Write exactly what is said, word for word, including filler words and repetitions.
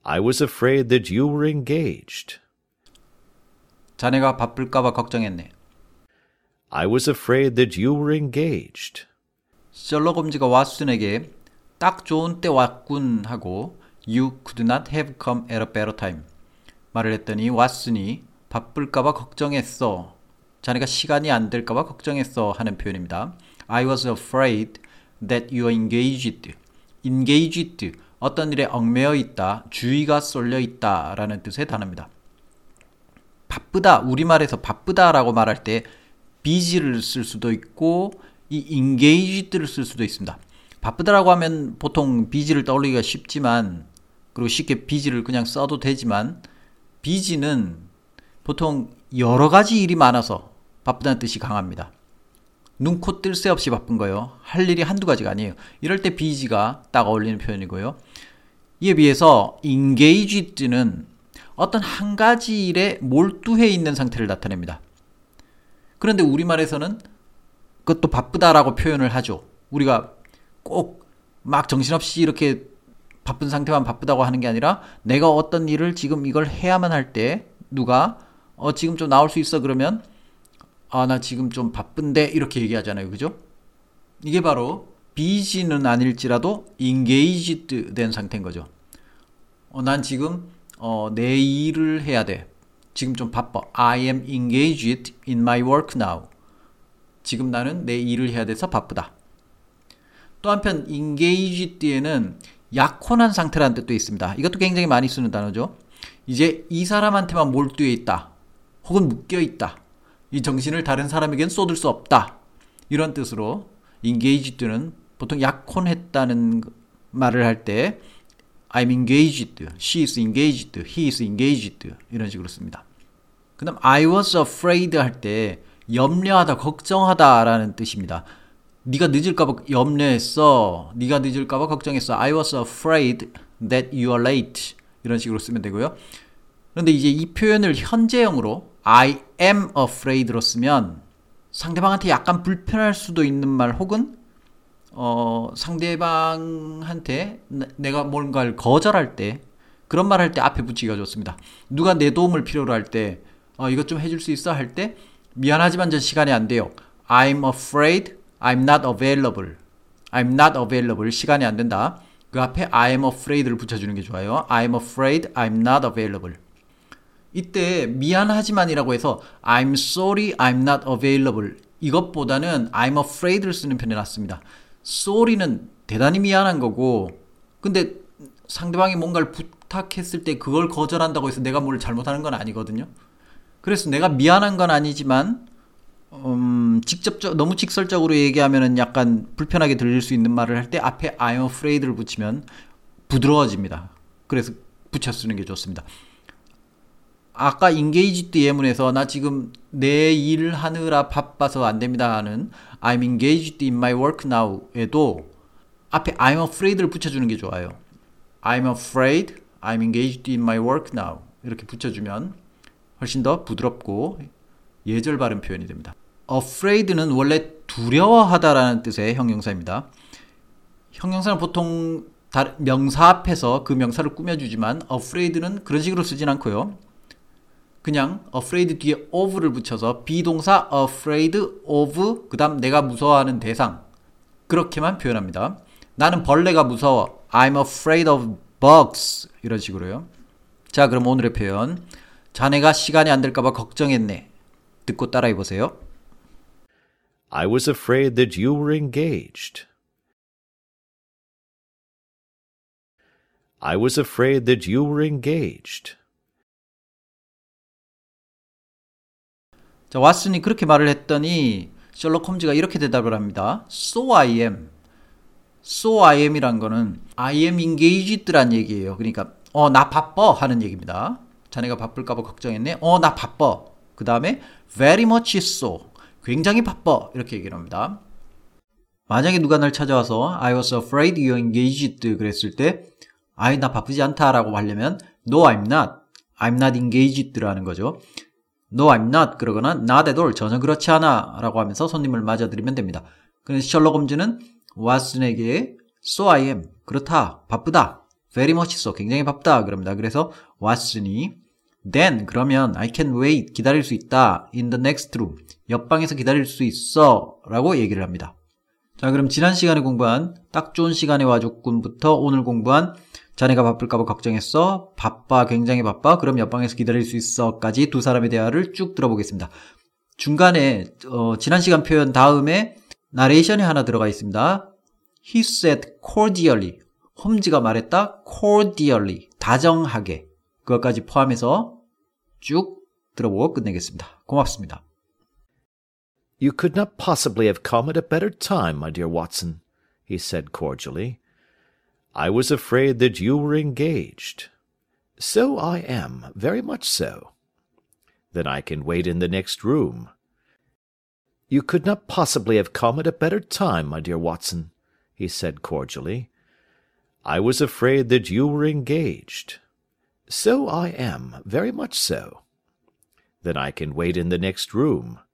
I was afraid that you were engaged. 자네가 바쁠까봐 걱정했네. I was afraid that you were engaged. 셜록 홈즈가 왓슨에게 딱 좋은 때 왔군 하고 You could not have come at a better time 말을 했더니 왓슨이 바쁠까봐 걱정했어. 자네가 시간이 안 될까봐 걱정했어 하는 표현입니다. I was afraid that you are engaged. engaged, 어떤 일에 얽매여 있다, 주의가 쏠려 있다 라는 뜻의 단어입니다. 바쁘다, 우리말에서 바쁘다라고 말할 때 busy를 쓸 수도 있고 이 engaged를 쓸 수도 있습니다. 바쁘다라고 하면 보통 busy를 떠올리기가 쉽지만 그리고 쉽게 busy를 그냥 써도 되지만 busy는 보통 여러 가지 일이 많아서 바쁘다는 뜻이 강합니다. 눈, 코, 뜰 새 없이 바쁜 거예요. 할 일이 한두 가지가 아니에요. 이럴 때 busy가 딱 어울리는 표현이고요. 이에 비해서 engaged는 어떤 한 가지 일에 몰두해 있는 상태를 나타냅니다. 그런데 우리말에서는 그것도 바쁘다라고 표현을 하죠. 우리가 꼭 막 정신없이 이렇게 바쁜 상태만 바쁘다고 하는 게 아니라 내가 어떤 일을 지금 이걸 해야만 할 때 누가 어 지금 좀 나올 수 있어 그러면 아 나 지금 좀 바쁜데 이렇게 얘기하잖아요. 그죠? 이게 바로 busy는 아닐지라도 engaged 된 상태인 거죠. 어, 난 지금 어, 내 일을 해야 돼. 지금 좀 바빠. I am engaged in my work now. 지금 나는 내 일을 해야 돼서 바쁘다. 또 한편 engaged에는 약혼한 상태라는 뜻도 있습니다. 이것도 굉장히 많이 쓰는 단어죠. 이제 이 사람한테만 몰두해 있다. 혹은 묶여 있다. 이 정신을 다른 사람에겐 쏟을 수 없다. 이런 뜻으로 engaged는 보통 약혼했다는 말을 할 때 I'm engaged, she is engaged, he is engaged 이런 식으로 씁니다. 그 다음 I was afraid 할 때 염려하다, 걱정하다 라는 뜻입니다. 네가 늦을까봐 염려했어. 네가 늦을까봐 걱정했어. I was afraid that you are late 이런 식으로 쓰면 되고요. 그런데 이제 이 표현을 현재형으로 I am afraid로 쓰면 상대방한테 약간 불편할 수도 있는 말 혹은 어, 상대방한테 내가 뭔가를 거절할 때 그런 말 할 때 앞에 붙이기가 좋습니다. 누가 내 도움을 필요로 할 때 어, 이것 좀 해줄 수 있어? 할 때 미안하지만 전 시간이 안 돼요. I'm afraid I'm not available. I'm not available. 시간이 안 된다. 그 앞에 I'm afraid를 붙여주는 게 좋아요. I'm afraid I'm not available. 이때 미안하지만이라고 해서 I'm sorry I'm not available. 이것보다는 I'm afraid를 쓰는 편이 낫습니다. sorry는 대단히 미안한 거고 근데 상대방이 뭔가를 부탁했을 때 그걸 거절한다고 해서 내가 뭘 잘못하는 건 아니거든요. 그래서 내가 미안한 건 아니지만 음, 직접적 너무 직설적으로 얘기하면은 약간 불편하게 들릴 수 있는 말을 할 때 앞에 I'm afraid를 붙이면 부드러워집니다. 그래서 붙여 쓰는 게 좋습니다. 아까 engaged 예문에서 나 지금 내 일 하느라 바빠서 안 됩니다 하는 I'm engaged in my work now에도 앞에 I'm afraid를 붙여주는 게 좋아요. I'm afraid I'm engaged in my work now 이렇게 붙여주면 훨씬 더 부드럽고 예절 바른 표현이 됩니다. afraid는 원래 두려워하다라는 뜻의 형용사입니다. 형용사는 보통 명사 앞에서 그 명사를 꾸며주지만 afraid는 그런 식으로 쓰진 않고요. 그냥 afraid 뒤에 of를 붙여서 비동사 afraid of 그 다음 내가 무서워하는 대상 그렇게만 표현합니다. 나는 벌레가 무서워. I'm afraid of bugs 이런 식으로요. 자 그럼 오늘의 표현 자네가 시간이 안 될까봐 걱정했네. 듣고 따라해 보세요. I was afraid that you were engaged. I was afraid that you were engaged. 자, 왓슨이 그렇게 말을 했더니 셜록 홈즈가 이렇게 대답을 합니다. So I am. So I am이란 거는 I am engaged란 얘기예요. 그러니까 어, 나 바빠 하는 얘기입니다. 자네가 바쁠까봐 걱정했네. 어, 나 바빠. 그 다음에 very much so. 굉장히 바빠. 이렇게 얘기를 합니다. 만약에 누가 날 찾아와서 I was afraid you're engaged 그랬을 때 아이 나 바쁘지 않다라고 하려면 No I'm not. I'm not engaged라는 거죠. No I'm not 그러거나 not at all 전혀 그렇지 않아 라고 하면서 손님을 맞아들이면 됩니다. 그래서 셜록 홈즈는 왓슨에게 So I am 그렇다 바쁘다 very much so. 굉장히 바쁘다. 그럽니다. 그래서 왓슨이 then 그러면 I can wait. 기다릴 수 있다. in the next room. 옆방에서 기다릴 수 있어. 라고 얘기를 합니다. 자, 그럼 지난 시간에 공부한 딱 좋은 시간에 와줬군부터 오늘 공부한 자네가 바쁠까봐 걱정했어. 바빠. 굉장히 바빠. 그럼 옆방에서 기다릴 수 있어. 까지 두 사람의 대화를 쭉 들어보겠습니다. 중간에 어, 지난 시간 표현 다음에 나레이션이 하나 들어가 있습니다. He said cordially. 홈즈가 말했다. cordially. 다정하게. 그것까지 포함해서 쭉 들어보고 끝내겠습니다. 고맙습니다. You could not possibly have come at a better time, my dear Watson, he said cordially. I was afraid that you were engaged. So I am, very much so. Then I can wait in the next room. You could not possibly have come at a better time, my dear Watson, he said cordially. I was afraid that you were engaged. So I am, very much so. Then I can wait in the next room.